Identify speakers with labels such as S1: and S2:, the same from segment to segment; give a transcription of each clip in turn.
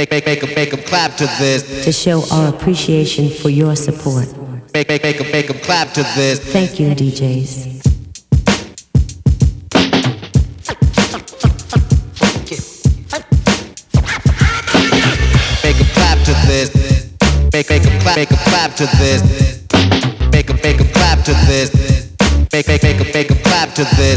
S1: Make 'em clap to this.
S2: To show our appreciation for your support.
S1: Make 'em clap to this.
S2: Thank you, DJs.
S1: Make 'em clap to this. Make 'em clap to this. Make 'em clap to this. Make 'em clap to this.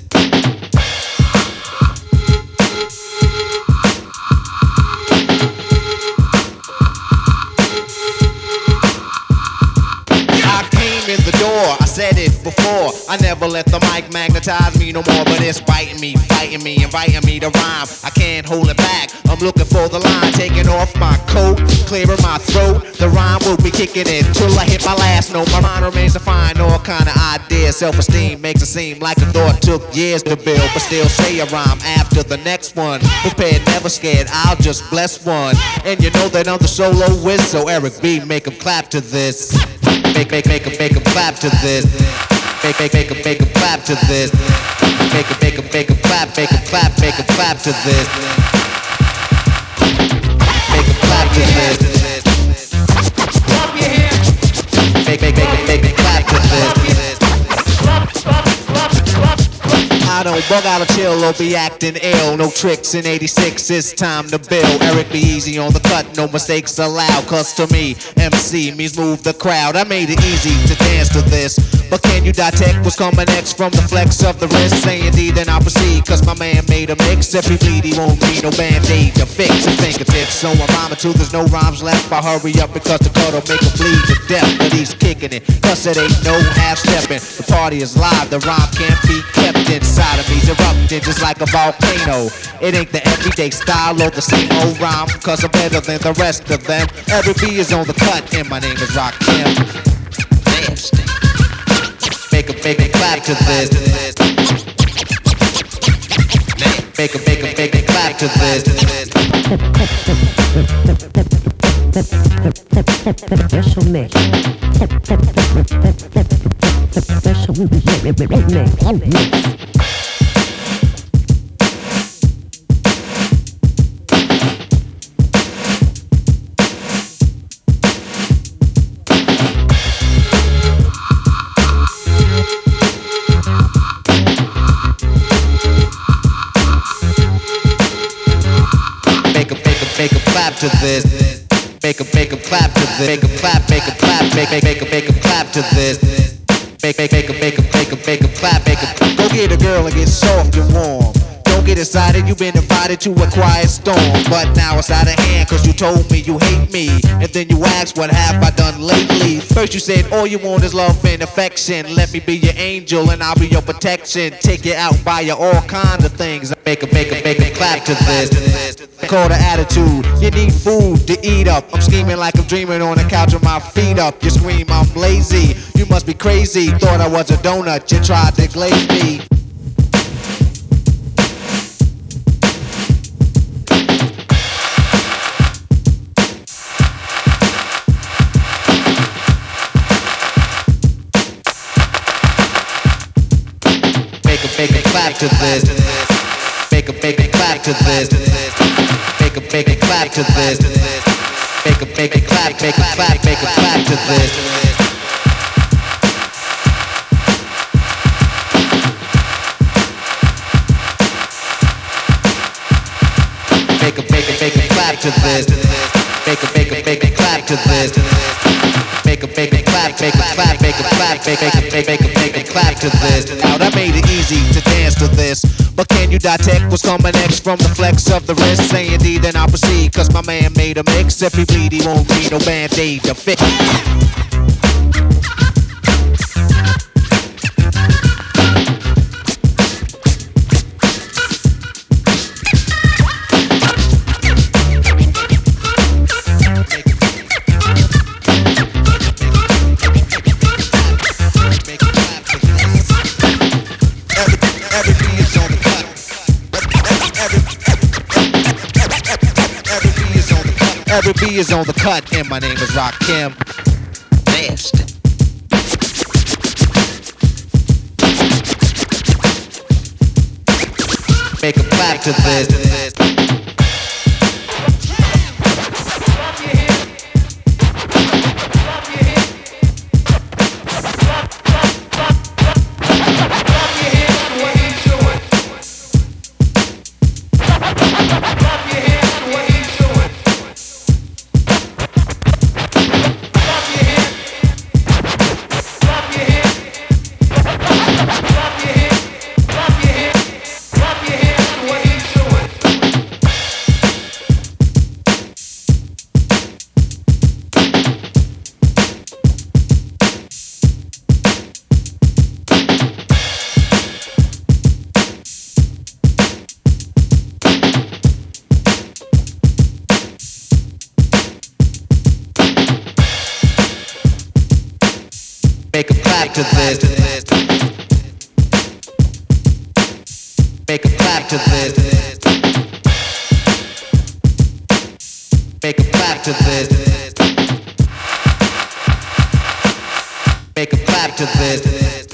S1: I said it before, I never let the mic magnetize me no more, but it's biting me, fighting me, inviting me to rhyme. I can't hold it back, I'm looking for the line, taking off my coat, clearing my throat. The rhyme will be kicking in till I hit my last note. My mind remains to find all kind of ideas. Self-esteem makes it seem like a thought took years to build, but still say a rhyme after the next one. Prepared, never scared, I'll just bless one. And you know that I'm the solo whiz, so Eric B, make 'em clap to this. Make 'em clap to this. Make 'em clap to this. Make 'em clap to this. Make 'em clap to this. Make 'em clap to this. I don't bug out or chill or be acting ill. No tricks in 86, it's time to build. Eric be easy on the cut, no mistakes allowed. Cause to me, MC means move the crowd. I made it easy to dance to this. But can you detect what's coming next from the flex of the wrist? Say indeed, then I'll proceed. Cause my man made a mix. If he bleed, he won't need no band-aid to fix his fingertips. So I'm rhyming too, there's no rhymes left. I hurry up because the cut'll make him bleed to death. But he's kicking it, cause it ain't no half-stepping. The party is live, the rhyme can't be kept inside of me's erupting just like a volcano. It ain't the everyday style or the same old rhyme, cause I'm better than the rest of them. Every B is on the cut, and my name is Rakim. Make 'em clap to this. Make 'em clap to this.
S2: Special mix. Special mix.
S1: Make 'em clap to this. Make 'em clap to this. Make 'em clap. Make 'em clap to this. Make 'em clap. Go get a girl and get soft and warm. Don't get excited, you've been invited to a quiet storm. But now it's out of hand, cause you told me you hate me. And then you asked, what have I done lately? First you said, all you want is love and affection. Let me be your angel and I'll be your protection. Take you out, buy you all kinds of things. Make 'em clap to this. Call the attitude, you need food to eat up. I'm scheming like I'm dreaming on the couch with my feet up. You scream, I'm lazy, you must be crazy. Thought I was a donut, you tried to glaze me. Make 'em clap to this. Make 'em clap to this. Make 'em clap to this. Make 'em clap to this. Make 'em clap to this. Make 'em clap to this. Make 'em clap to this. Now I made it easy to dance to this. But can you detect what's coming next from the flex of the wrist? Say indeed, then I'll proceed, cause my man made a mix. If he bleed, he won't need no band-aid to fix. Every B is on the cut, and my name is Rakim. Nasty. Make 'em clap to this. clap to this. Make a clap to this. Make a clap to this. Make a clap to this.